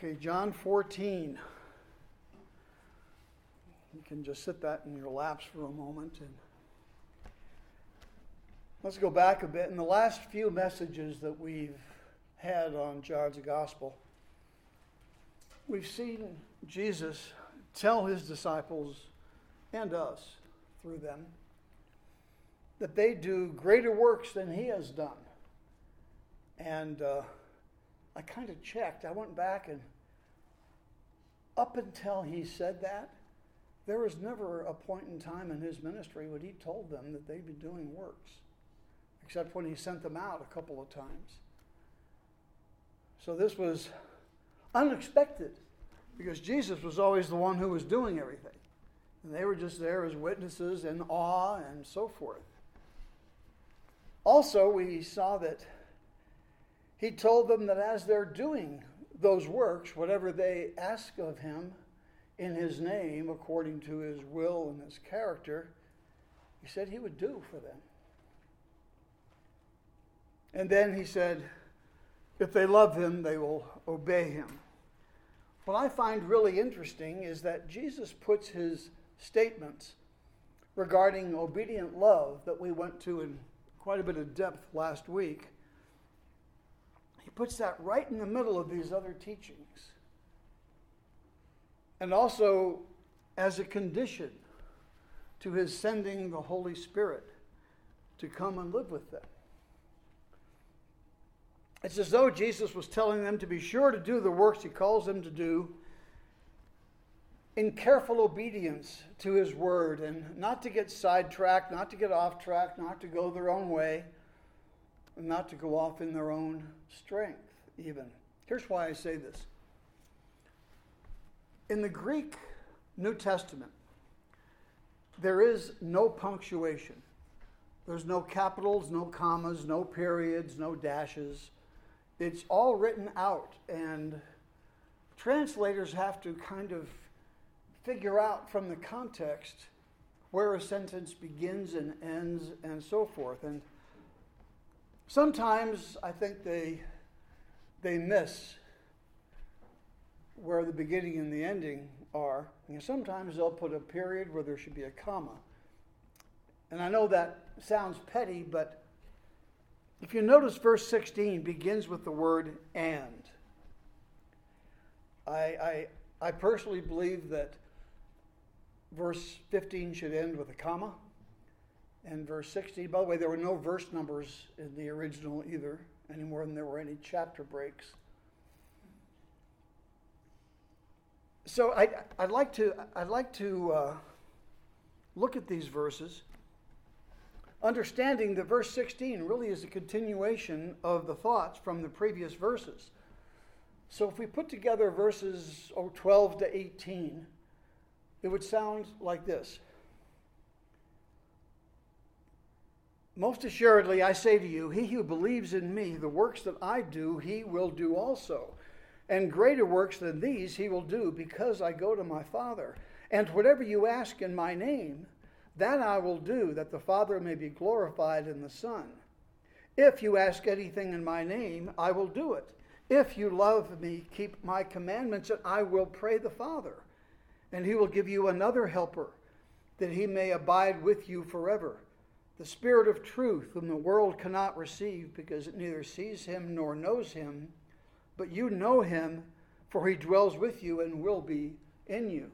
Okay, John 14. You can just sit that in your laps for a moment. And let's go back a bit. In the last few messages that we've had on John's Gospel, we've seen Jesus tell his disciples and us through them that they do greater works than he has done. And I kind of checked. I went back, and up until he said that, there was never a point in time in his ministry when he told them that they'd be doing works, except when he sent them out a couple of times. So this was unexpected, because Jesus was always the one who was doing everything. And they were just there as witnesses in awe and so forth. Also, we saw that he told them that as they're doing those works, whatever they ask of him in his name, according to his will and his character, he said he would do for them. And then he said, if they love him, they will obey him. What I find really interesting is that Jesus puts his statements regarding obedient love that we went to in quite a bit of depth last week. He puts that right in the middle of these other teachings. And also as a condition to his sending the Holy Spirit to come and live with them. It's as though Jesus was telling them to be sure to do the works he calls them to do in careful obedience to his word, and not to get sidetracked, not to get off track, not to go their own way, and not to go off in their own strength even. Here's why I say this. In the Greek New Testament, there is no punctuation. There's no capitals, no commas, no periods, no dashes. It's all written out, and translators have to kind of figure out from the context where a sentence begins and ends and so forth. And sometimes I think they miss where the beginning and the ending are. And sometimes they'll put a period where there should be a comma. And I know that sounds petty, but if you notice, verse 16 begins with the word "and." I personally believe that verse 15 should end with a comma. And verse 16, by the way, there were no verse numbers in the original either, any more than there were any chapter breaks. So I'd like to look at these verses, understanding that verse 16 really is a continuation of the thoughts from the previous verses. So if we put together verses 12 to 18, it would sound like this. Most assuredly, I say to you, he who believes in me, the works that I do, he will do also. And greater works than these he will do, because I go to my Father. And whatever you ask in my name, that I will do, that the Father may be glorified in the Son. If you ask anything in my name, I will do it. If you love me, keep my commandments, and I will pray the Father. And he will give you another helper, that he may abide with you forever. The Spirit of truth, whom the world cannot receive, because it neither sees him nor knows him. But you know him, for he dwells with you and will be in you.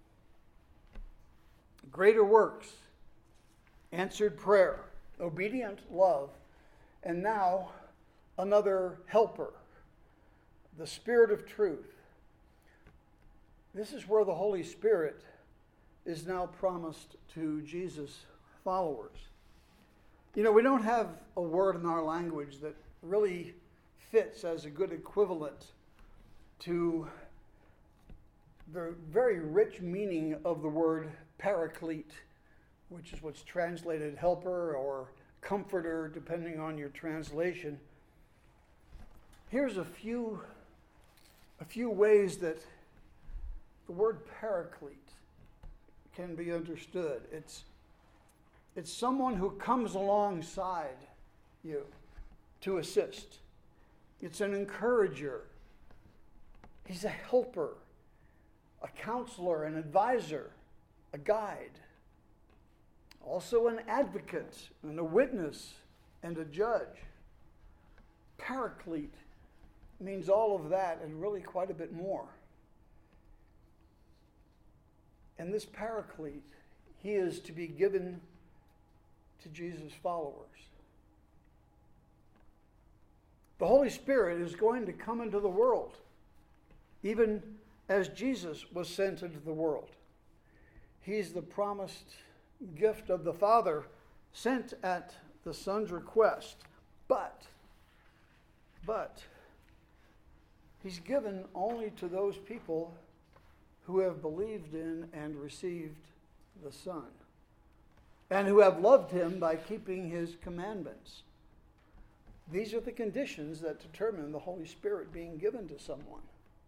Greater works, answered prayer, obedient love, and now another helper, the Spirit of truth. This is where the Holy Spirit is now promised to Jesus' followers. You know, we don't have a word in our language that really fits as a good equivalent to the very rich meaning of the word paraclete, which is what's translated helper or comforter, depending on your translation. Here's a few ways that the word paraclete can be understood. It's someone who comes alongside you to assist. It's an encourager. He's a helper, a counselor, an advisor, a guide. Also an advocate and a witness and a judge. Paraclete means all of that and really quite a bit more. And this Paraclete, he is to be given to Jesus' followers. The Holy Spirit is going to come into the world, even as Jesus was sent into the world. He's the promised gift of the Father, sent at the Son's request. But, he's given only to those people who have believed in and received the Son, and who have loved him by keeping his commandments. These are the conditions that determine the Holy Spirit being given to someone.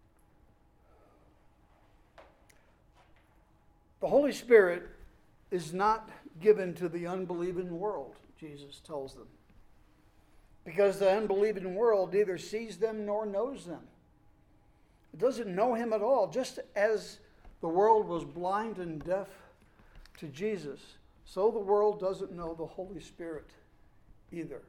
The Holy Spirit is not given to the unbelieving world, Jesus tells them, because the unbelieving world neither sees them nor knows them. It doesn't know him at all. Just as the world was blind and deaf to Jesus, so the world doesn't know the Holy Spirit either.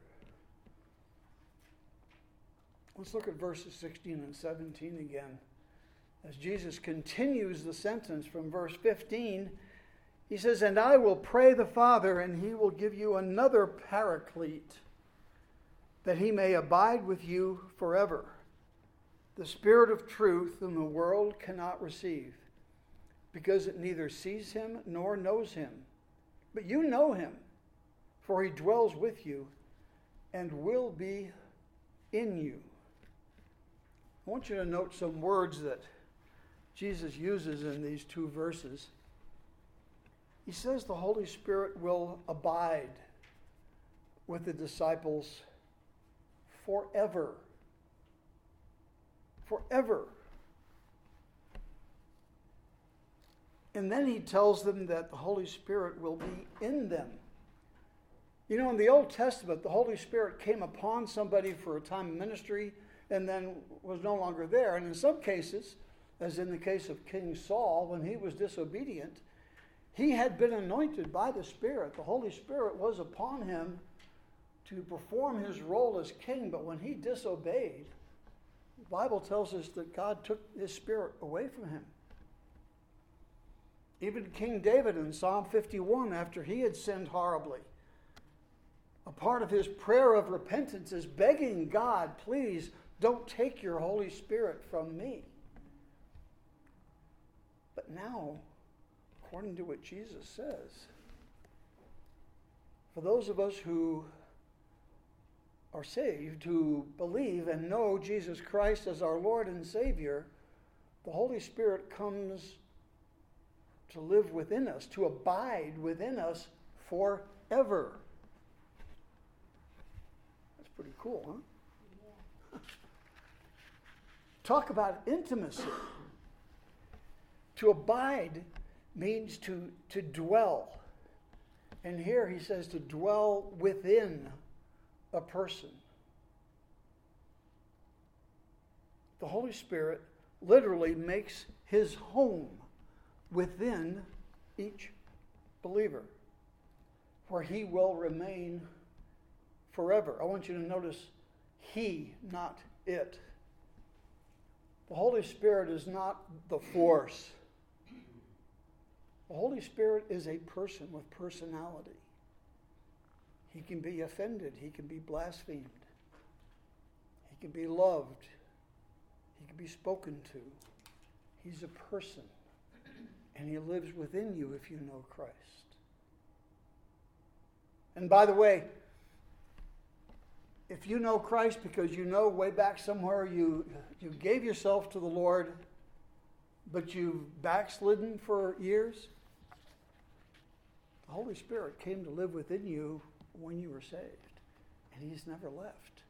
Let's look at verses 16 and 17 again. As Jesus continues the sentence from verse 15, he says, "And I will pray the Father, and he will give you another Paraclete, that he may abide with you forever. The Spirit of truth whom the world cannot receive, because it neither sees him nor knows him. But you know him, for he dwells with you and will be in you." I want you to note some words that Jesus uses in these two verses. He says the Holy Spirit will abide with the disciples forever. Forever. And then he tells them that the Holy Spirit will be in them. You know, in the Old Testament, the Holy Spirit came upon somebody for a time of ministry and then was no longer there. And in some cases, as in the case of King Saul, when he was disobedient, he had been anointed by the Spirit. The Holy Spirit was upon him to perform his role as king, but when he disobeyed, the Bible tells us that God took his Spirit away from him. Even King David in Psalm 51, after he had sinned horribly, a part of his prayer of repentance is begging God, please don't take your Holy Spirit from me. But now, according to what Jesus says, for those of us who are saved, who believe and know Jesus Christ as our Lord and Savior, the Holy Spirit comes to live within us, to abide within us forever. That's pretty cool, huh? Yeah. Talk about intimacy. To abide means to dwell. And here he says to dwell within a person. The Holy Spirit literally makes his home within each believer, where he will remain forever. I want you to notice he, not it. The Holy Spirit is not the force. The Holy Spirit is a person with personality. He can be offended. He can be blasphemed. He can be loved. He can be spoken to. He's a person. And he lives within you if you know Christ. And by the way, if you know Christ because you know way back somewhere you gave yourself to the Lord, but you've backslidden for years, the Holy Spirit came to live within you when you were saved, and he's never left.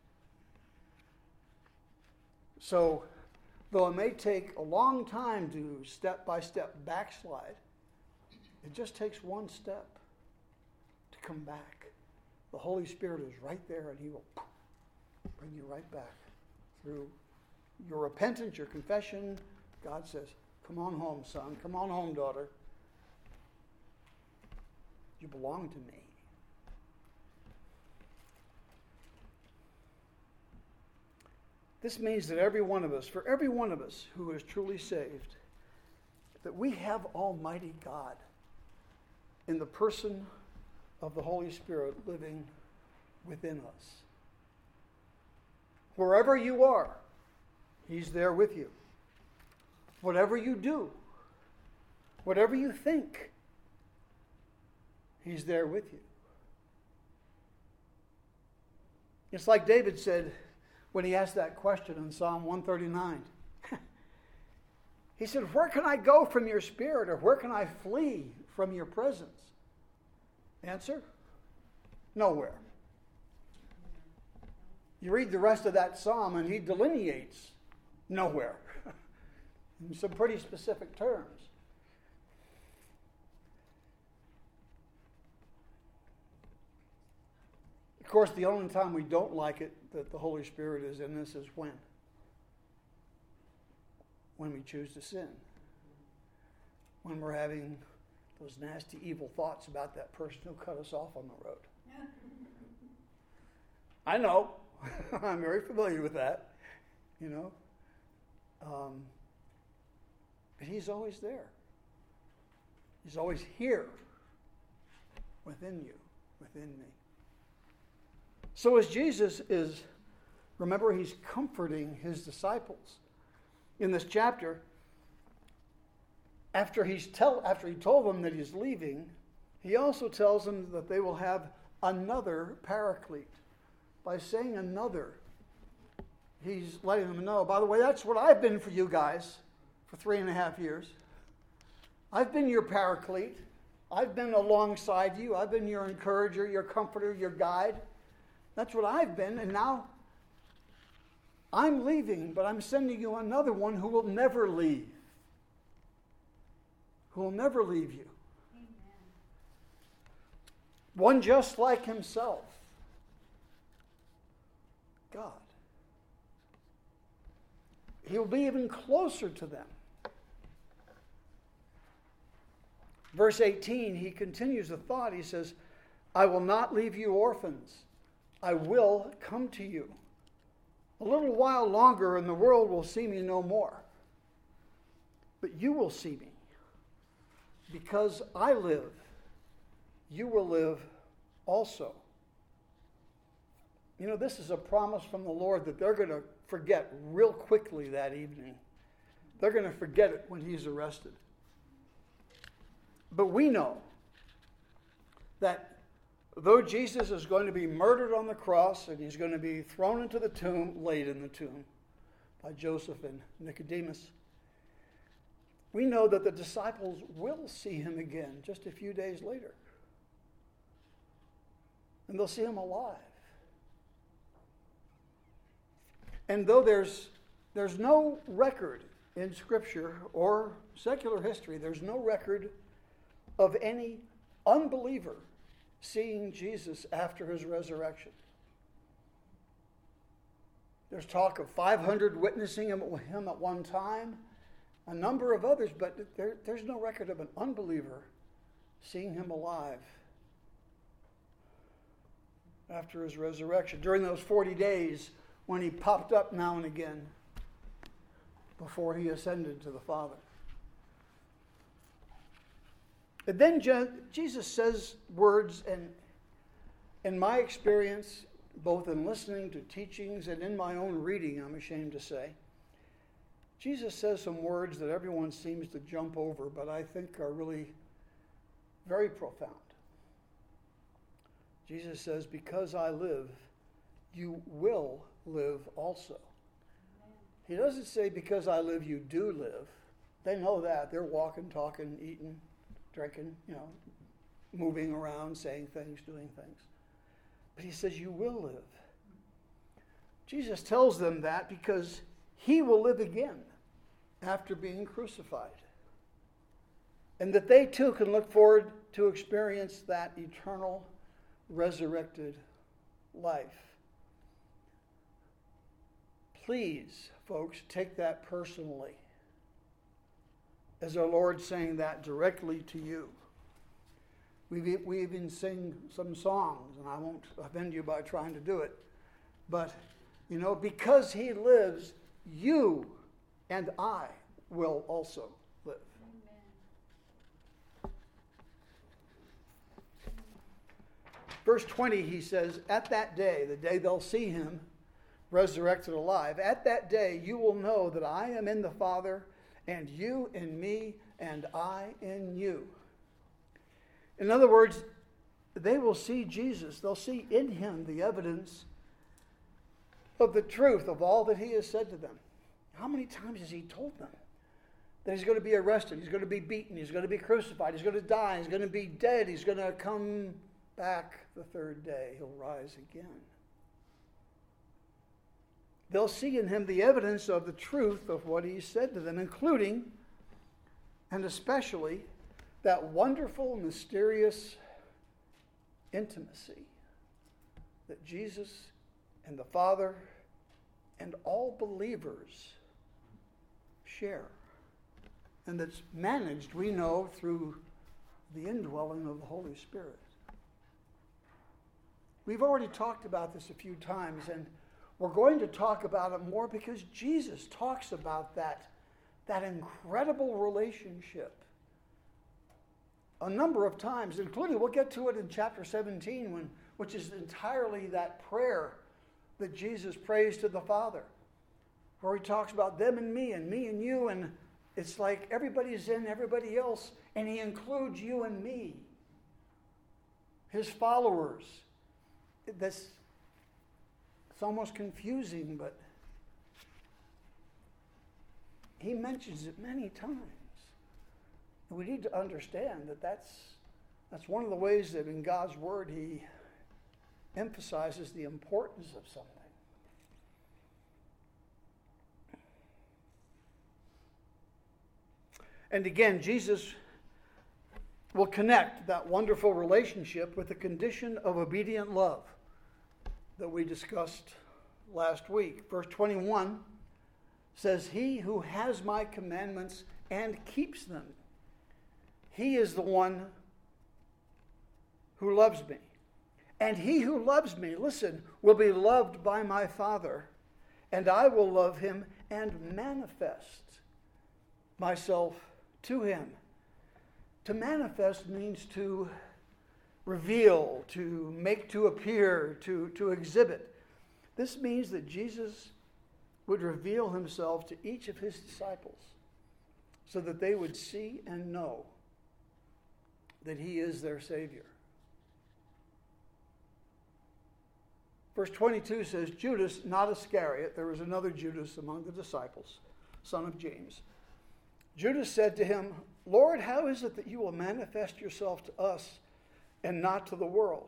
So, though it may take a long time to step-by-step backslide, it just takes one step to come back. The Holy Spirit is right there, and he will bring you right back through your repentance, your confession, God says, come on home, son. Come on home, daughter. You belong to me. This means that every one of us, for every one of us who is truly saved, that we have Almighty God in the person of the Holy Spirit living within us. Wherever you are, He's there with you. Whatever you do, whatever you think, He's there with you. It's like David said when he asked that question in Psalm 139. He said, where can I go from your spirit, or where can I flee from your presence? Answer, nowhere. You read the rest of that psalm and he delineates nowhere in some pretty specific terms. Of course, the only time we don't like it that the Holy Spirit is in us is when we choose to sin. When we're having those nasty, evil thoughts about that person who cut us off on the road. I know. I'm very familiar with that. You know. But He's always there. He's always here within you, within me. So as Jesus is, remember, He's comforting His disciples. In this chapter, after he told them that He's leaving, He also tells them that they will have another paraclete. By saying another, He's letting them know, by the way, that's what I've been for you guys for 3.5 years. I've been your paraclete. I've been alongside you. I've been your encourager, your comforter, your guide. That's what I've been, and now I'm leaving, but I'm sending you another one who will never leave. Who will never leave you. Amen. One just like Himself. God. He'll be even closer to them. Verse 18, He continues the thought. He says, I will not leave you orphans. I will come to you. A little while longer and the world will see me no more. But you will see me. Because I live, you will live also. You know, this is a promise from the Lord that they're going to forget real quickly that evening. They're going to forget it when He's arrested. But we know that though Jesus is going to be murdered on the cross and He's going to be thrown into the tomb, laid in the tomb by Joseph and Nicodemus, we know that the disciples will see Him again just a few days later. And they'll see Him alive. And though there's no record in Scripture or secular history, there's no record of any unbeliever seeing Jesus after His resurrection. There's talk of 500 witnessing Him at one time, a number of others, but there's no record of an unbeliever seeing Him alive after His resurrection. During those 40 days when He popped up now and again before He ascended to the Father. And then Jesus says words, and in my experience, both in listening to teachings and in my own reading, I'm ashamed to say, Jesus says some words that everyone seems to jump over, but I think are really very profound. Jesus says, because I live, you will live also. He doesn't say, because I live, you do live. They know that. They're walking, talking, eating, drinking, moving around, saying things, doing things. But He says, you will live. Jesus tells them that because He will live again after being crucified. And that they too can look forward to experience that eternal resurrected life. Please, folks, take that personally. As our Lord saying that directly to you. We even sing some songs, and I won't offend you by trying to do it. But, because he lives, you and I will also live. Amen. Verse 20, he says, at that day, the day they'll see him resurrected alive, at that day you will know that I am in the Father, and you in me, and I in you. In other words, they will see Jesus. They'll see in him the evidence of the truth of all that he has said to them. How many times has he told them that he's going to be arrested, he's going to be beaten, he's going to be crucified, he's going to die, he's going to be dead, he's going to come back the third day, he'll rise again. They'll see in him the evidence of the truth of what he said to them, including and especially that wonderful, mysterious intimacy that Jesus and the Father and all believers share. And that's managed, we know, through the indwelling of the Holy Spirit. We've already talked about this a few times, and we're going to talk about it more because Jesus talks about that incredible relationship a number of times, including, we'll get to it in chapter 17, which is entirely that prayer that Jesus prays to the Father, where he talks about them and me and you, and it's like everybody's in everybody else, and he includes you and me, his followers. It's almost confusing, but he mentions it many times. And we need to understand that that's one of the ways that in God's Word he emphasizes the importance of something. And again, Jesus will connect that wonderful relationship with the condition of obedient love that we discussed last week. Verse 21 says, he who has my commandments and keeps them, he is the one who loves me. And he who loves me, listen, will be loved by my Father, and I will love him and manifest myself to him. To manifest means to reveal, to make to appear, to exhibit. This means that Jesus would reveal himself to each of his disciples so that they would see and know that he is their Savior. Verse 22 says, Judas, not Iscariot, there was another Judas among the disciples, son of James. Judas said to him, Lord, how is it that you will manifest yourself to us and not to the world?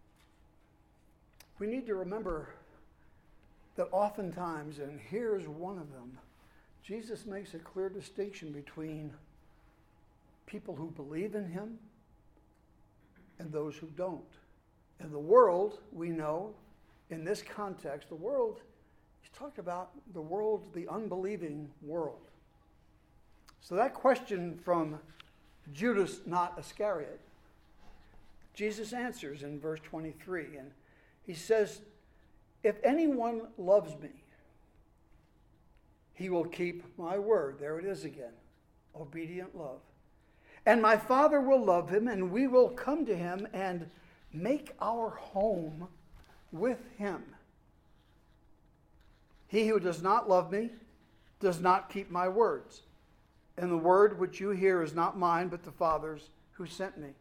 We need to remember that oftentimes, and here's one of them, Jesus makes a clear distinction between people who believe in him and those who don't. In the world, we know, in this context, the world, he's talked about the world, the unbelieving world. So that question from Judas, not Iscariot, Jesus answers in verse 23, and he says, if anyone loves me, he will keep my word. There it is again, obedient love. And my Father will love him, and we will come to him and make our home with him. He who does not love me does not keep my words. And the word which you hear is not mine, but the Father's who sent me.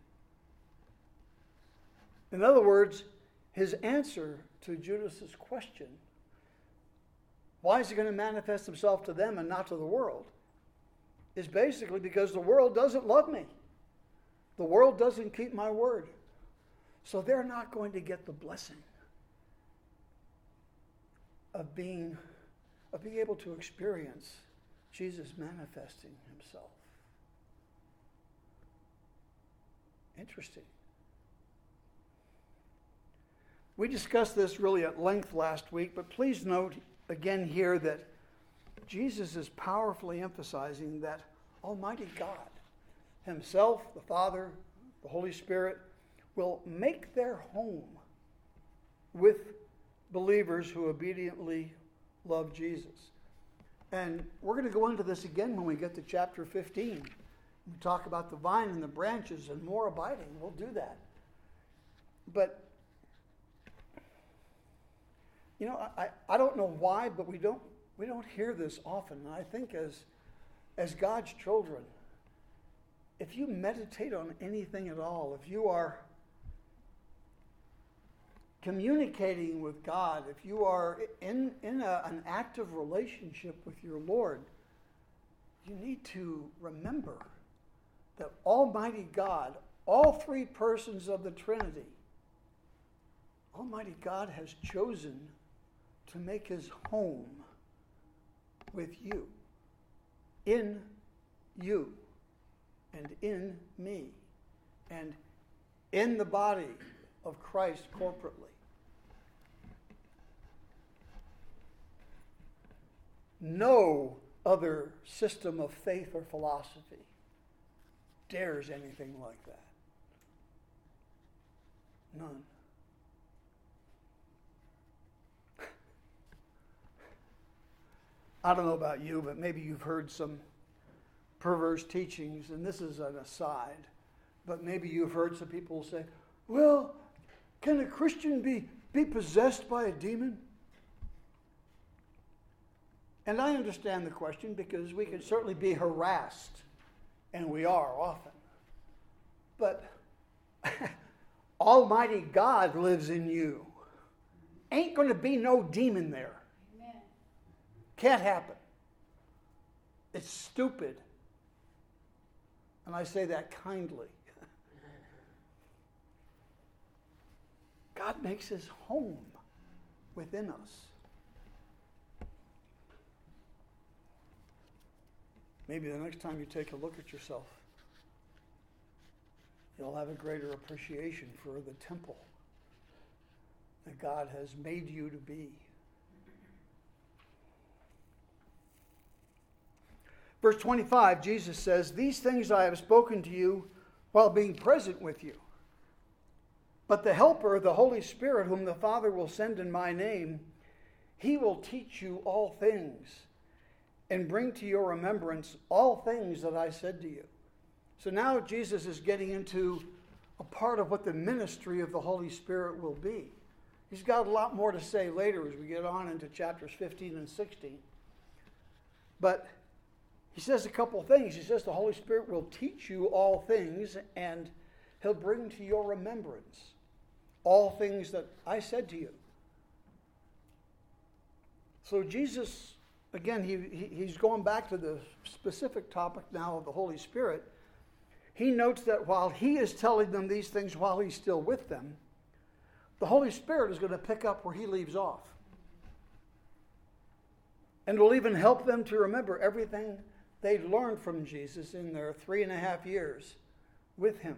In other words, his answer to Judas's question, why is he going to manifest himself to them and not to the world, is basically because the world doesn't love me. The world doesn't keep my word. So they're not going to get the blessing of being able to experience Jesus manifesting himself. Interesting. We discussed this really at length last week, but please note again here that Jesus is powerfully emphasizing that Almighty God Himself, the Father, the Holy Spirit, will make their home with believers who obediently love Jesus. And we're going to go into this again when we get to chapter 15. We talk about the vine and the branches and more abiding. We'll do that. But, you know, I don't know why, but we don't hear this often. And I think as God's children, if you meditate on anything at all, if you are communicating with God, if you are in an active relationship with your Lord, you need to remember that Almighty God, all three persons of the Trinity, Almighty God has chosen to make His home with you, in you, and in me, and in the body of Christ corporately. No other system of faith or philosophy dares anything like that. None. I don't know about you, but maybe you've heard some perverse teachings, and this is an aside, but maybe you've heard some people say, well, can a Christian be possessed by a demon? And I understand the question because we can certainly be harassed, and we are often. But Almighty God lives in you. Ain't going to be no demon there. Amen. Can't happen. It's stupid. And I say that kindly. God makes His home within us. Maybe the next time you take a look at yourself, you'll have a greater appreciation for the temple that God has made you to be. Verse 25, Jesus says, "These things I have spoken to you while being present with you. But the Helper, the Holy Spirit, whom the Father will send in my name, He will teach you all things and bring to your remembrance all things that I said to you." So now Jesus is getting into a part of what the ministry of the Holy Spirit will be. He's got a lot more to say later as we get on into chapters 15 and 16. But he says a couple things. He says the Holy Spirit will teach you all things, and He'll bring to your remembrance all things that I said to you. So Jesus, again, he's going back to the specific topic now of the Holy Spirit. He notes that while He is telling them these things while He's still with them, the Holy Spirit is going to pick up where He leaves off. And will even help them to remember everything they'd learned from Jesus in their 3.5 years with Him.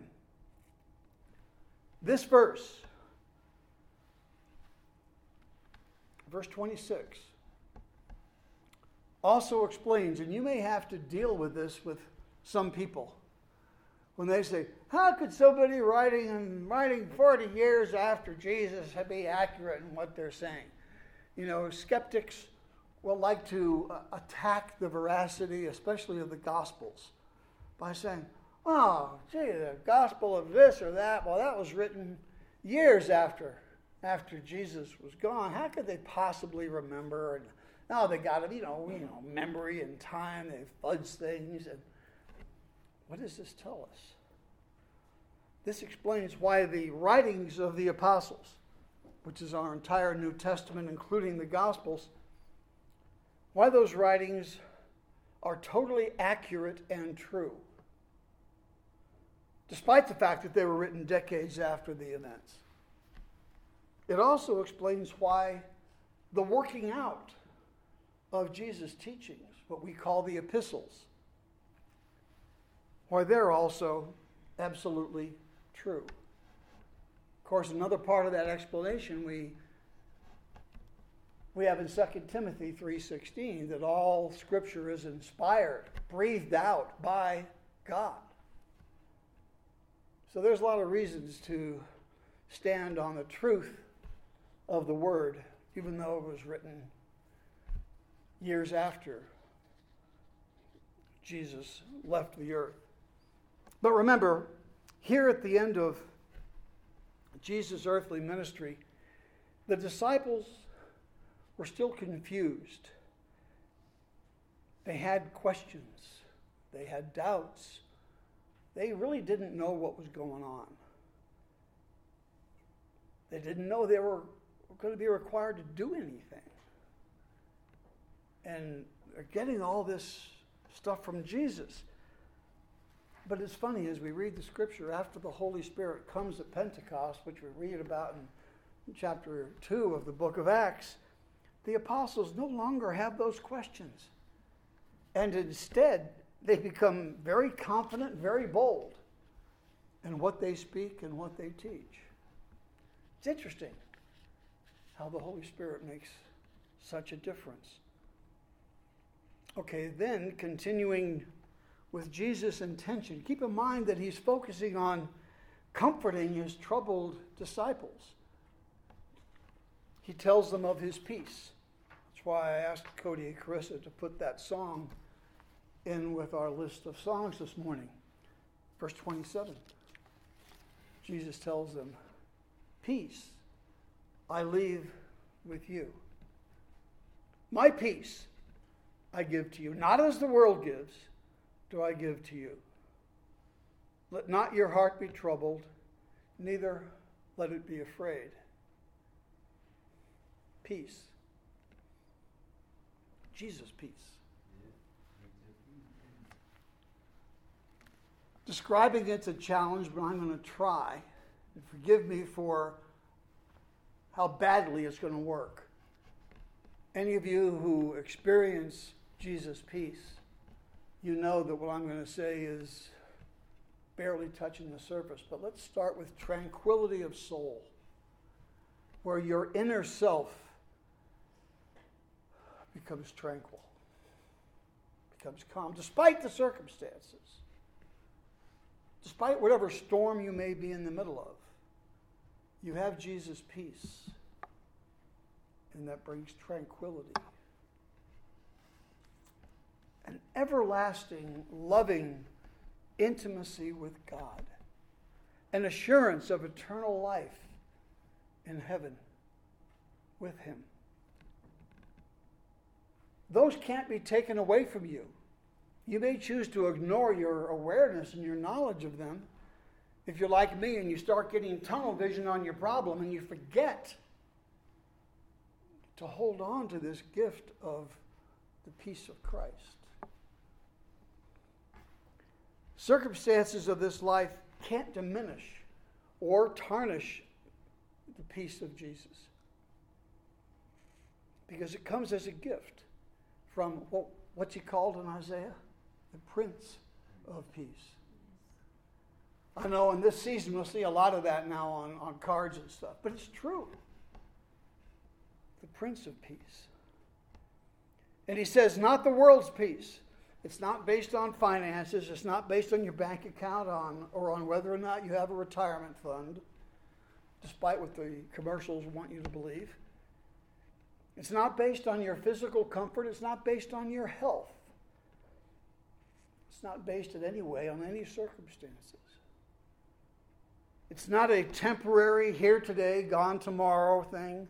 This verse, verse 26, also explains, and you may have to deal with this with some people, when they say, how could somebody writing 40 years after Jesus be accurate in what they're saying? You know, skeptics will like to attack the veracity, especially of the Gospels, by saying, oh, gee, the Gospel of this or that, well, that was written years after Jesus was gone. How could they possibly remember? And now they got it, memory and time. They fudge things. And what does this tell us? This explains why the writings of the apostles, which is our entire New Testament, including the Gospels, why those writings are totally accurate and true, despite the fact that they were written decades after the events. It also explains why the working out of Jesus' teachings, what we call the epistles, why they're also absolutely true. Of course, another part of that explanation, we We have in 2 Timothy 3:16 that all Scripture is inspired, breathed out by God. So there's a lot of reasons to stand on the truth of the Word, even though it was written years after Jesus left the earth. But remember, here at the end of Jesus' earthly ministry, the disciples were still confused. They had questions. They had doubts. They really didn't know what was going on. They didn't know they were going to be required to do anything. And they're getting all this stuff from Jesus. But it's funny, as we read the Scripture, after the Holy Spirit comes at Pentecost, which we read about in chapter 2 of the book of Acts, the apostles no longer have those questions. And instead, they become very confident, very bold in what they speak and what they teach. It's interesting how the Holy Spirit makes such a difference. Okay, then continuing with Jesus' intention, keep in mind that he's focusing on comforting his troubled disciples. He tells them of his peace. That's why I asked Cody and Carissa to put that song in with our list of songs this morning. Verse 27. Jesus tells them, "Peace I leave with you. My peace I give to you. Not as the world gives, do I give to you. Let not your heart be troubled, neither let it be afraid." Peace. Jesus' peace. Describing it's a challenge, but I'm going to try. And forgive me for how badly it's going to work. Any of you who experience Jesus' peace, you know that what I'm going to say is barely touching the surface. But let's start with tranquility of soul, where your inner self becomes tranquil, becomes calm, despite the circumstances, despite whatever storm you may be in the middle of. You have Jesus' peace, and that brings tranquility. An everlasting, loving intimacy with God. An assurance of eternal life in heaven with him. Those can't be taken away from you. You may choose to ignore your awareness and your knowledge of them if you're like me and you start getting tunnel vision on your problem and you forget to hold on to this gift of the peace of Christ. Circumstances of this life can't diminish or tarnish the peace of Jesus, because it comes as a gift from what's he called in Isaiah? The Prince of Peace. I know in this season we'll see a lot of that now on cards and stuff, but it's true. The Prince of Peace. And he says, not the world's peace. It's not based on finances. It's not based on your bank account or on whether or not you have a retirement fund, despite what the commercials want you to believe. It's not based on your physical comfort. It's not based on your health. It's not based in any way on any circumstances. It's not a temporary, here today, gone tomorrow thing.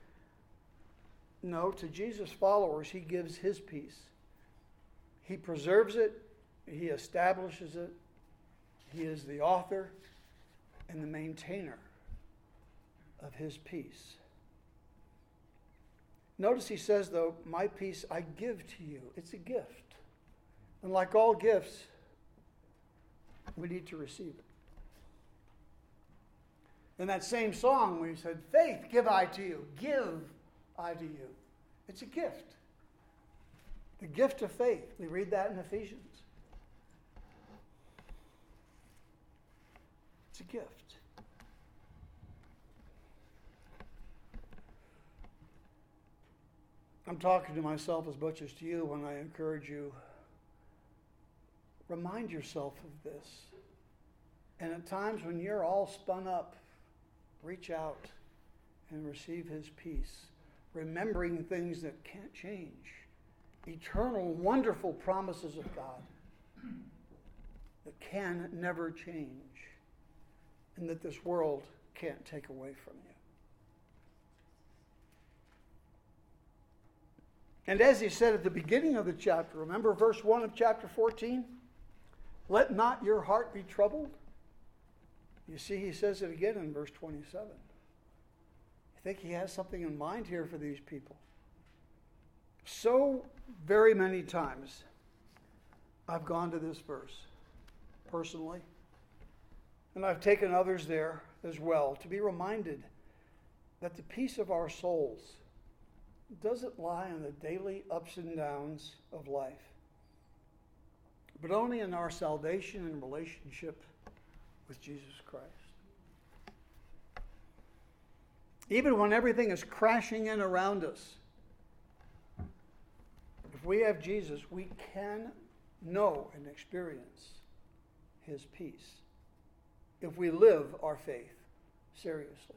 No, to Jesus' followers, he gives his peace. He preserves it. He establishes it. He is the author and the maintainer of his peace. Notice he says, though, my peace I give to you. It's a gift. And like all gifts, we need to receive it. In that same song, we said, faith give I to you. Give I to you. It's a gift. The gift of faith. We read that in Ephesians. It's a gift. I'm talking to myself as much as to you when I encourage you. Remind yourself of this. And at times when you're all spun up, reach out and receive his peace, remembering things that can't change. Eternal, wonderful promises of God that can never change and that this world can't take away from you. And as he said at the beginning of the chapter, remember verse 1 of chapter 14? Let not your heart be troubled. You see, he says it again in verse 27. I think he has something in mind here for these people. So very many times I've gone to this verse personally, and I've taken others there as well to be reminded that the peace of our souls doesn't lie in the daily ups and downs of life, but only in our salvation and relationship with Jesus Christ. Even when everything is crashing in around us, if we have Jesus, we can know and experience his peace if we live our faith seriously.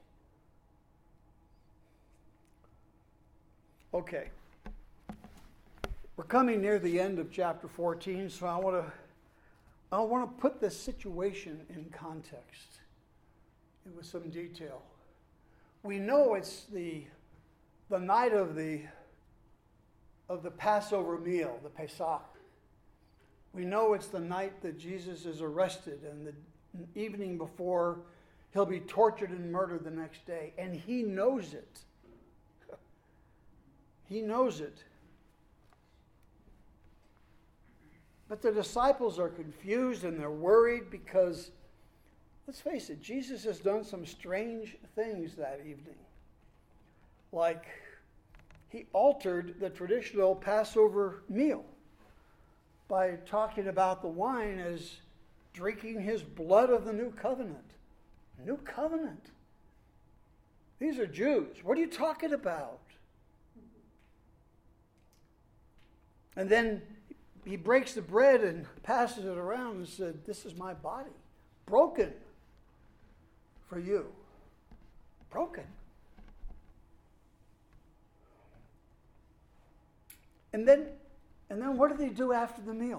Okay. We're coming near the end of chapter 14, so I want to put this situation in context and with some detail. We know it's the night of the Passover meal, the Pesach. We know it's the night that Jesus is arrested and the evening before he'll be tortured and murdered the next day. And he knows it. He knows it. But the disciples are confused and they're worried because, let's face it, Jesus has done some strange things that evening. Like, he altered the traditional Passover meal by talking about the wine as drinking his blood of the new covenant. New covenant. These are Jews. What are you talking about? And then he breaks the bread and passes it around and said, "This is my body, broken for you." Broken. And then what did he do after the meal?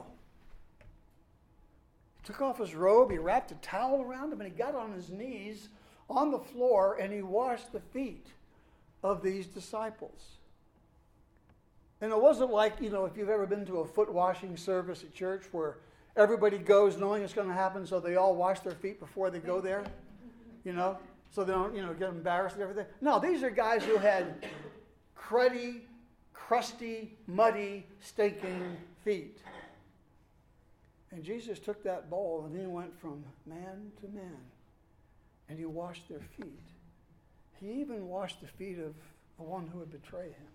He took off his robe, he wrapped a towel around him, and he got on his knees on the floor and he washed the feet of these disciples. And it wasn't like, if you've ever been to a foot washing service at church where everybody goes knowing it's going to happen, so they all wash their feet before they go there, so they don't, get embarrassed and everything. No, these are guys who had cruddy, crusty, muddy, stinking feet. And Jesus took that bowl and he went from man to man and he washed their feet. He even washed the feet of the one who would betray him.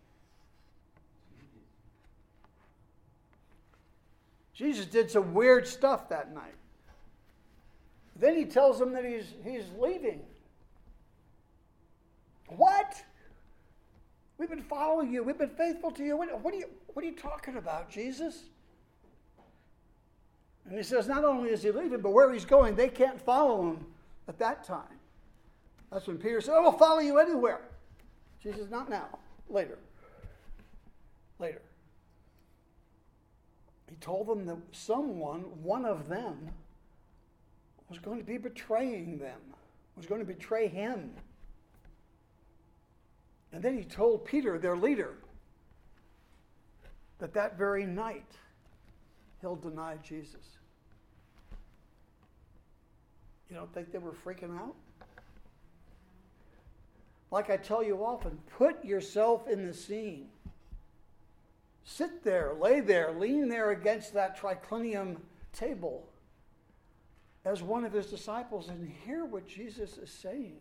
Jesus did some weird stuff that night. Then he tells them that he's leaving. What? We've been following you. We've been faithful to you. What are you talking about, Jesus? And he says not only is he leaving, but where he's going, they can't follow him at that time. That's when Peter said, "I will follow you anywhere." Jesus, "Not now. Later." Later. He told them that one of them, was going to be betraying them, was going to betray him. And then he told Peter, their leader, that very night he'll deny Jesus. You don't think they were freaking out? Like I tell you often, put yourself in the scene. Sit there, lay there, lean there against that triclinium table as one of his disciples and hear what Jesus is saying.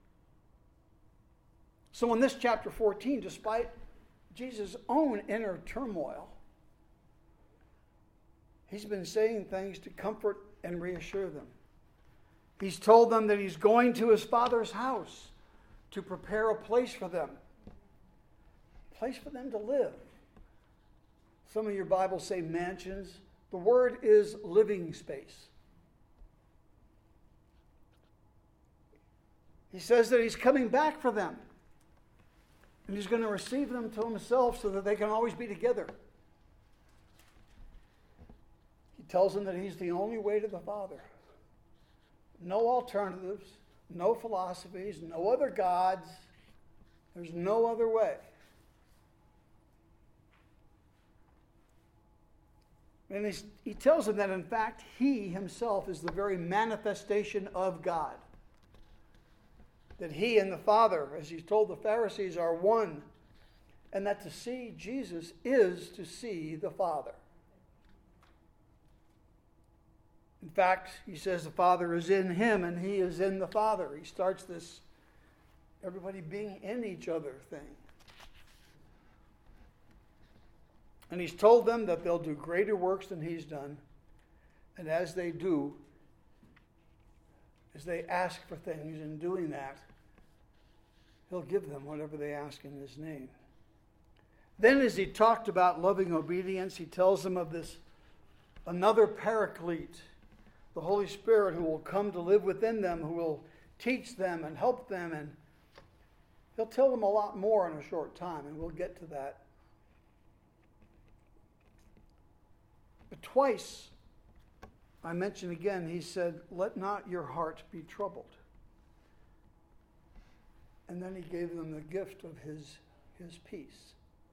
So in this chapter 14, despite Jesus' own inner turmoil, he's been saying things to comfort and reassure them. He's told them that he's going to his Father's house to prepare a place for them. place for them to live. Some of your Bibles say mansions. The word is living space. He says that he's coming back for them. And he's going to receive them to himself so that they can always be together. He tells them that he's the only way to the Father. No alternatives, no philosophies, no other gods. There's no other way. And he tells them that, in fact, he himself is the very manifestation of God. That he and the Father, as he told the Pharisees, are one. And that to see Jesus is to see the Father. In fact, he says the Father is in him and he is in the Father. He starts this everybody being in each other thing. And he's told them that they'll do greater works than he's done. And as they do, as they ask for things in doing that, he'll give them whatever they ask in his name. Then as he talked about loving obedience, he tells them of this another paraclete, the Holy Spirit, who will come to live within them, who will teach them and help them. And he'll tell them a lot more in a short time, and we'll get to that. But twice, I mention again, he said, "Let not your heart be troubled." And then he gave them the gift of his peace.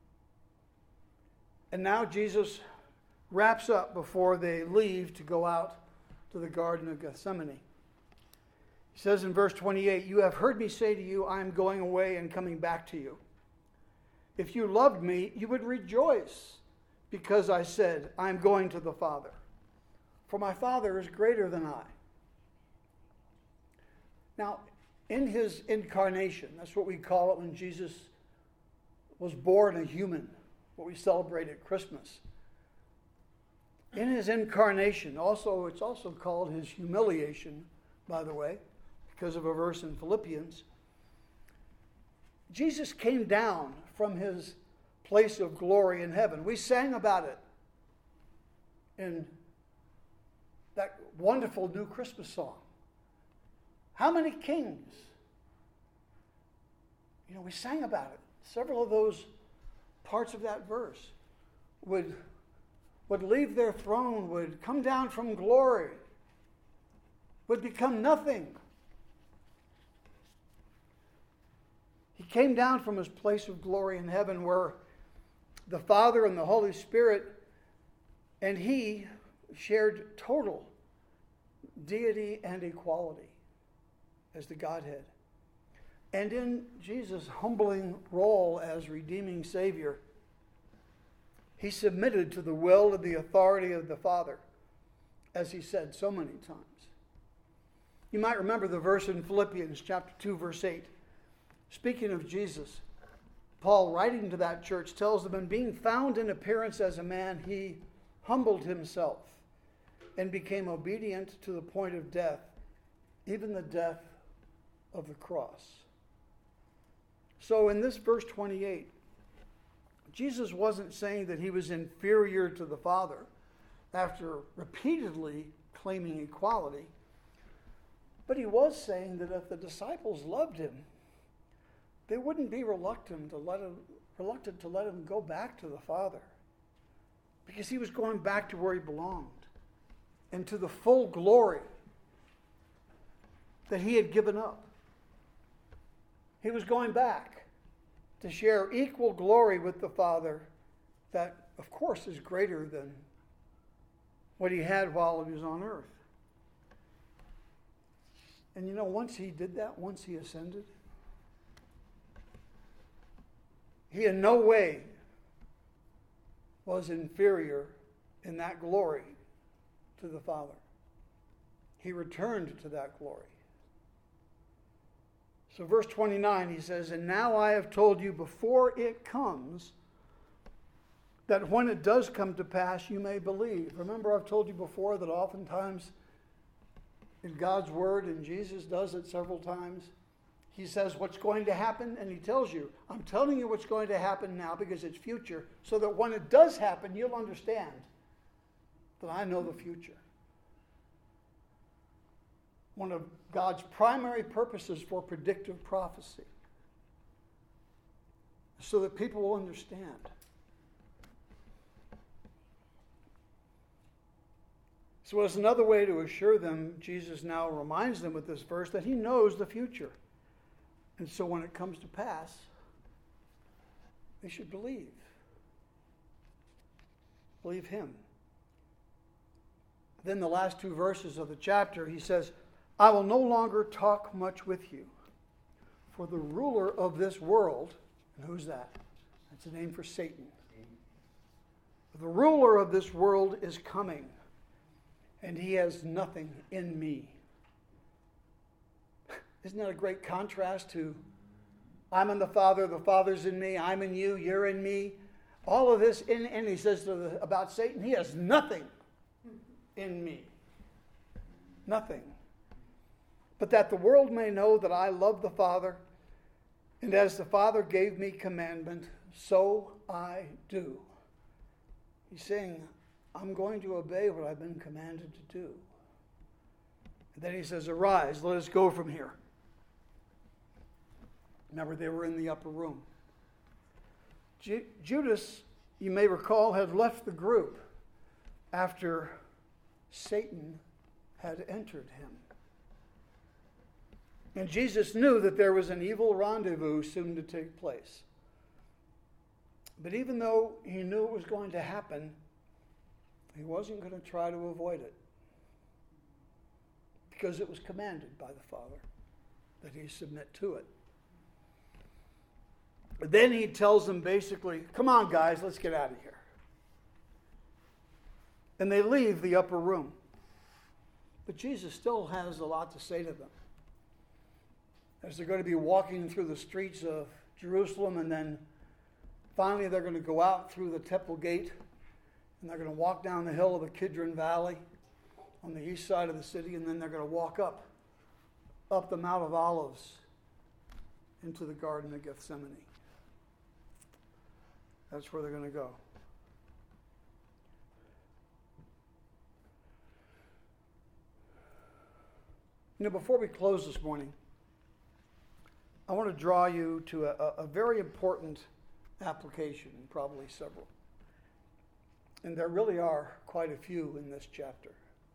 And now Jesus wraps up before they leave to go out to the Garden of Gethsemane. He says in verse 28, "You have heard me say to you, I am going away and coming back to you. If you loved me, you would rejoice, because I said, I am going to the Father. For my Father is greater than I." Now, in his incarnation, that's what we call it when Jesus was born a human, what we celebrate at Christmas. In his incarnation, it's also called his humiliation, by the way, because of a verse in Philippians. Jesus came down from his place of glory in heaven. We sang about it in that wonderful new Christmas song. How many kings? We sang about it. Several of those parts of that verse would leave their throne, would come down from glory, would become nothing. He came down from his place of glory in heaven, where the Father and the Holy Spirit and he shared total deity and equality as the Godhead. And in Jesus' humbling role as redeeming Savior, he submitted to the will and the authority of the Father, as he said so many times. You might remember the verse in Philippians chapter 2, verse 8. Speaking of Jesus, Paul, writing to that church, tells them, "And being found in appearance as a man, he humbled himself and became obedient to the point of death, even the death of the cross." So in this verse 28, Jesus wasn't saying that he was inferior to the Father after repeatedly claiming equality, but he was saying that if the disciples loved him, they wouldn't be reluctant to let him go back to the Father, because he was going back to where he belonged and to the full glory that he had given up. He was going back to share equal glory with the Father that, of course, is greater than what he had while he was on earth. And once he did that, once he ascended, he in no way was inferior in that glory to the Father. He returned to that glory. So verse 29, he says, "And now I have told you before it comes, that when it does come to pass, you may believe." Remember, I've told you before that oftentimes in God's Word, and Jesus does it several times, He says what's going to happen, and he tells you, I'm telling you what's going to happen now because it's future, so that when it does happen, you'll understand that I know the future. One of God's primary purposes for predictive prophecy, so that people will understand. So as another way to assure them, Jesus now reminds them with this verse that he knows the future. And so when it comes to pass, they should believe. Believe him. Then the last two verses of the chapter, he says, I will no longer talk much with you, for the ruler of this world, and who's that? That's a name for Satan. The ruler of this world is coming, and he has nothing in me. Isn't that a great contrast to I'm in the Father's in me, I'm in you, you're in me. All of this, and he says about Satan, he has nothing in me. Nothing. But that the world may know that I love the Father, and as the Father gave me commandment, so I do. He's saying, I'm going to obey what I've been commanded to do. And then he says, arise, let us go from here. Remember, they were in the upper room. Judas, you may recall, had left the group after Satan had entered him. And Jesus knew that there was an evil rendezvous soon to take place. But even though he knew it was going to happen, he wasn't going to try to avoid it, because it was commanded by the Father that he submit to it. But then he tells them basically, come on guys, let's get out of here. And they leave the upper room. But Jesus still has a lot to say to them. As they're going to be walking through the streets of Jerusalem, and then finally they're going to go out through the Temple Gate, and they're going to walk down the hill of the Kidron Valley on the east side of the city, and then they're going to walk up the Mount of Olives into the Garden of Gethsemane. That's where they're going to go. You know, before we close this morning, I want to draw you to a very important application, probably several. And there really are quite a few in this chapter.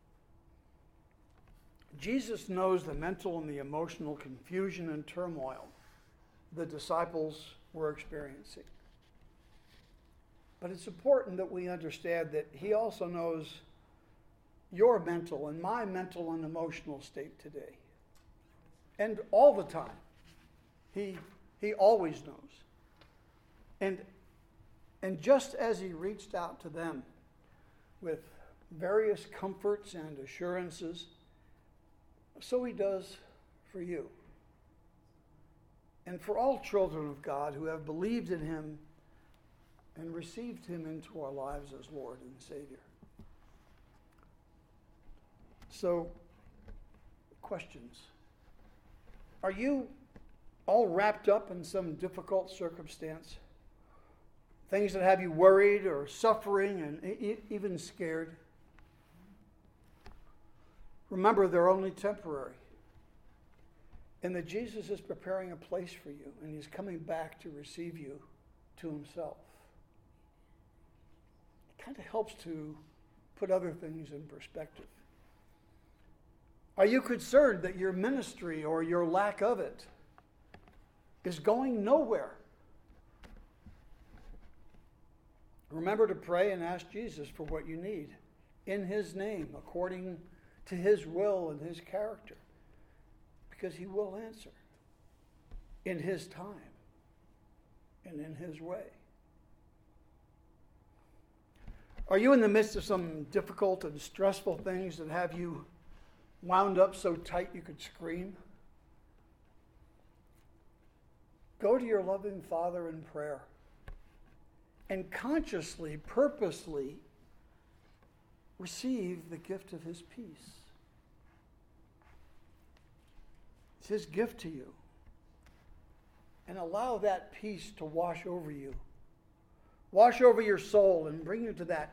Jesus knows the mental and the emotional confusion and turmoil the disciples were experiencing. But it's important that we understand that he also knows your mental and my mental and emotional state today. And all the time. He always knows. And just as he reached out to them with various comforts and assurances, so he does for you. And for all children of God who have believed in him and received him into our lives as Lord and Savior. So, questions. Are you all wrapped up in some difficult circumstance? Things that have you worried or suffering and even scared? Remember, they're only temporary. And that Jesus is preparing a place for you, and he's coming back to receive you to himself. It kind of helps to put other things in perspective. Are you concerned that your ministry or your lack of it is going nowhere? Remember to pray and ask Jesus for what you need in his name, according to his will and his character, because he will answer in his time and in his way. Are you in the midst of some difficult and stressful things that have you wound up so tight you could scream? Go to your loving Father in prayer and consciously, purposely receive the gift of his peace. It's his gift to you. and allow that peace to wash over you. Wash over your soul and bring you to the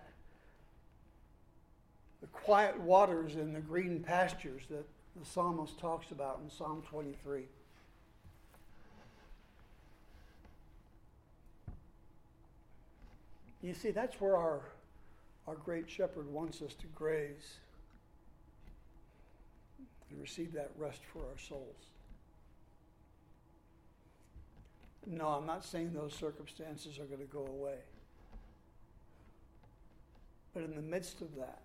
quiet waters and the green pastures that the psalmist talks about in Psalm 23. You see, that's where our great shepherd wants us to graze and receive that rest for our souls. No, I'm not saying those circumstances are going to go away. But in the midst of that,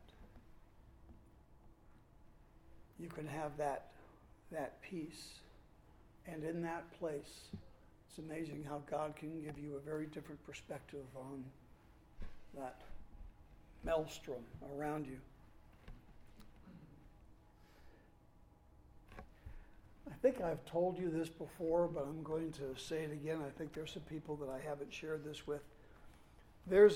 you can have that peace. And in that place, it's amazing how God can give you a very different perspective on that maelstrom around you. I think I've told you this before, but I'm going to say it again. I think there's some people that I haven't shared this with. There's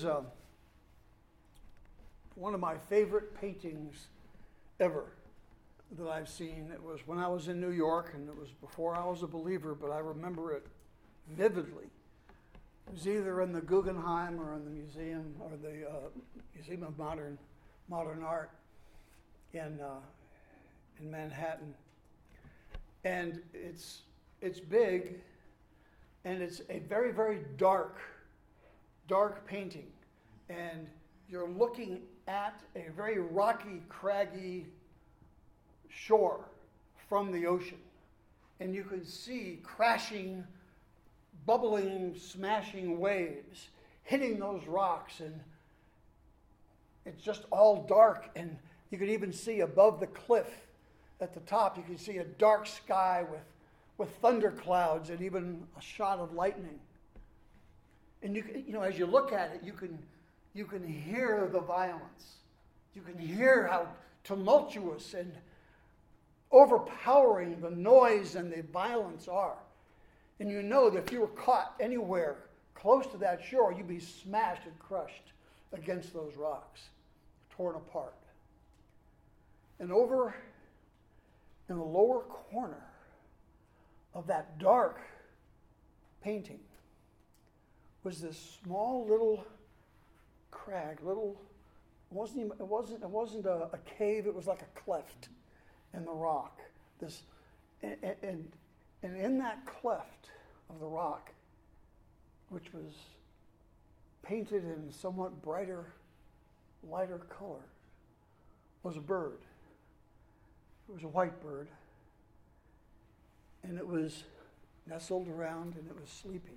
one of my favorite paintings ever that I've seen. It was when I was in New York, and it was before I was a believer, but I remember it vividly. It was either in the Guggenheim or in the museum, or the Museum of Modern Art in Manhattan. And it's big, and it's a very, very dark painting. And you're looking at a very rocky, craggy shore from the ocean. And you can see crashing, bubbling, smashing waves hitting those rocks. And it's just all dark. And you can even see above the cliff at the top, you can see a dark sky with thunder clouds and even a shot of lightning. And you know, as you look at it, you can hear the violence. You can hear how tumultuous and overpowering the noise and the violence are. And you know that if you were caught anywhere close to that shore, you'd be smashed and crushed against those rocks, torn apart. And over in the lower corner of that dark painting was this small little crag, it wasn't a cave, it was like a cleft in the rock. And in that cleft of the rock, which was painted in somewhat brighter, lighter color, was a bird. It was a white bird, and it was nestled around, and it was sleeping,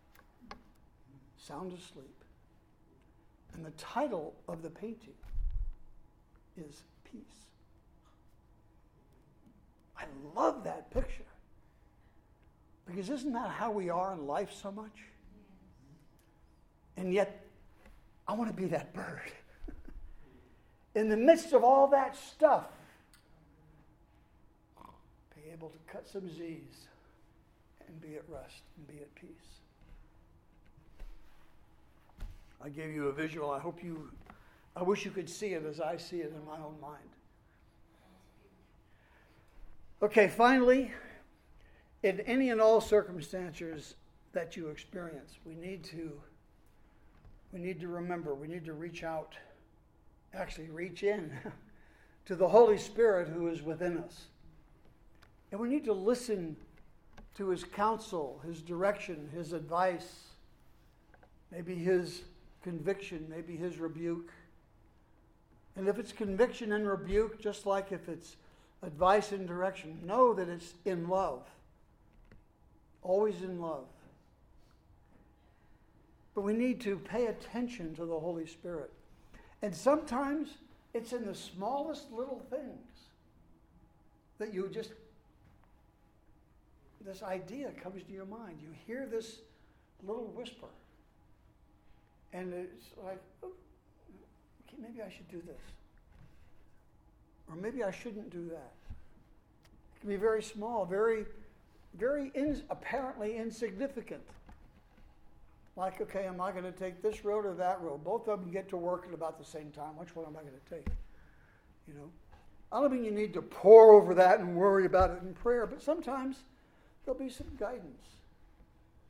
sound asleep. And the title of the painting is Peace. I love that picture, because isn't that how we are in life so much? And yet, I want to be that bird. In the midst of all that stuff, able to cut some Z's and be at rest and be at peace. I gave you a visual. I wish you could see it as I see it in my own mind. Okay, finally, in any and all circumstances that you experience, we need to remember, we need to reach out, actually reach in to the Holy Spirit who is within us. And we need to listen to his counsel, his direction, his advice, maybe his conviction, maybe his rebuke. And if it's conviction and rebuke, just like if it's advice and direction, know that it's in love. Always in love. But we need to pay attention to the Holy Spirit. And sometimes it's in the smallest little things that you just, this idea comes to your mind. You hear this little whisper. And it's like, oh, okay, maybe I should do this. Or maybe I shouldn't do that. It can be very small, very apparently insignificant. Like, okay, am I going to take this road or that road? Both of them get to work at about the same time. Which one am I going to take? You know, I don't mean you need to pore over that and worry about it in prayer, but sometimes there'll be some guidance.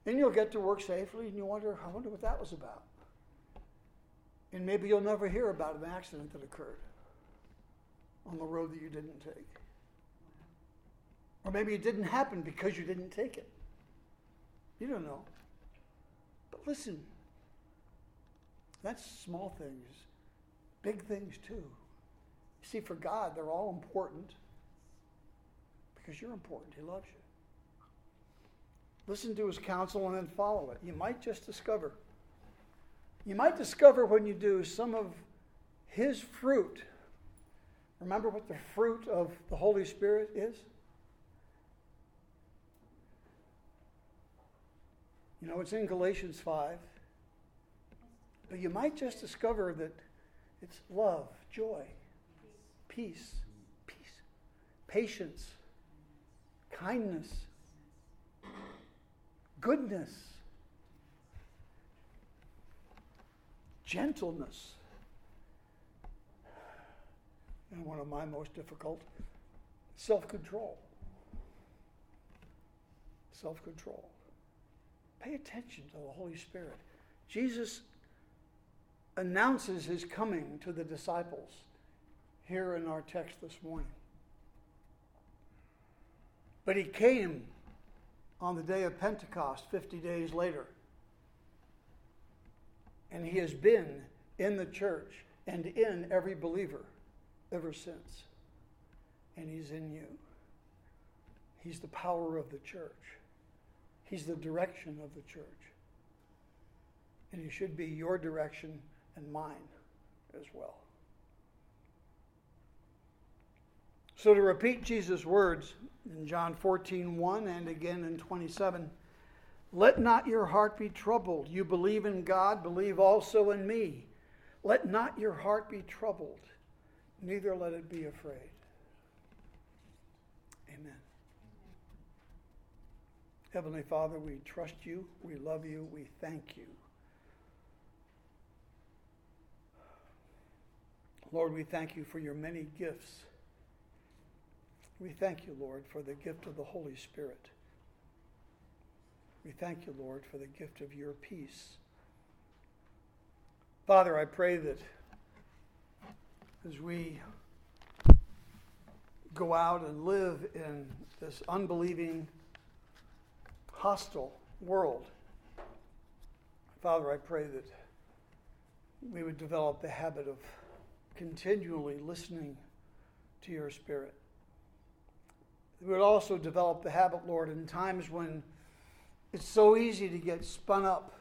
Then you'll get to work safely and you wonder, I wonder what that was about. And maybe you'll never hear about an accident that occurred on the road that you didn't take. Or maybe it didn't happen because you didn't take it. You don't know. But listen, that's small things. Big things too. You see, for God, they're all important because you're important. He loves you. Listen to his counsel and then follow it. You might just discover. You might discover when you do some of his fruit. Remember what the fruit of the Holy Spirit is? You know, it's in Galatians 5. But you might just discover that it's love, joy, peace, patience, kindness, goodness, gentleness. And one of my most difficult, self-control. Self-control. Pay attention to the Holy Spirit. Jesus announces his coming to the disciples here in our text this morning. But he came on the day of Pentecost, 50 days later. And he has been in the church and in every believer ever since. And he's in you. He's the power of the church. He's the direction of the church. And he should be your direction and mine as well. So to repeat Jesus' words in John 14:1 and again in 27, let not your heart be troubled. You believe in God, believe also in me. Let not your heart be troubled, neither let it be afraid. Amen. Heavenly Father, we trust you, we love you, we thank you. Lord, we thank you for your many gifts. We thank you, Lord, for the gift of the Holy Spirit. We thank you, Lord, for the gift of your peace. Father, I pray that as we go out and live in this unbelieving, hostile world, Father, I pray that we would develop the habit of continually listening to your Spirit. We would also develop the habit, Lord, in times when it's so easy to get spun up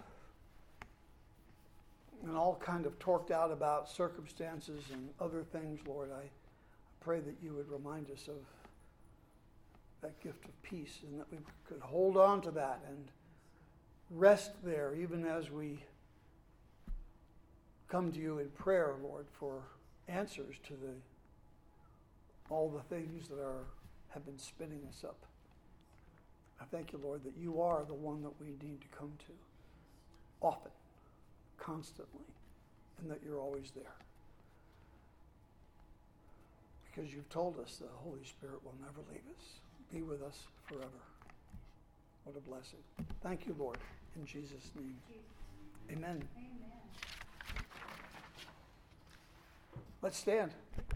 and all kind of torqued out about circumstances and other things, Lord. I pray that you would remind us of that gift of peace and that we could hold on to that and rest there even as we come to you in prayer, Lord, for answers to all the things that have been spinning us up. I thank you, Lord, that you are the one that we need to come to often, constantly, and that you're always there. Because you've told us the Holy Spirit will never leave us, be with us forever. What a blessing. Thank you, Lord, in Jesus' name. Amen. Let's stand.